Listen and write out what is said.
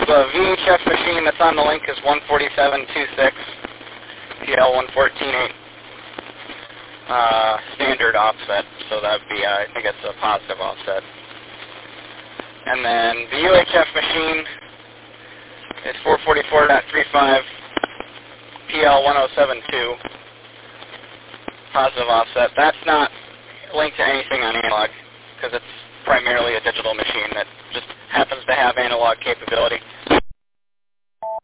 the VHF machine that's on the link is 147.26, PL114.8, standard offset, so that would be, I think it's a positive offset. And then the UHF machine is 444.35, PL1072, positive offset. That's not linked to anything on analog, because it's primarily a digital machine that just happens to have analog capability.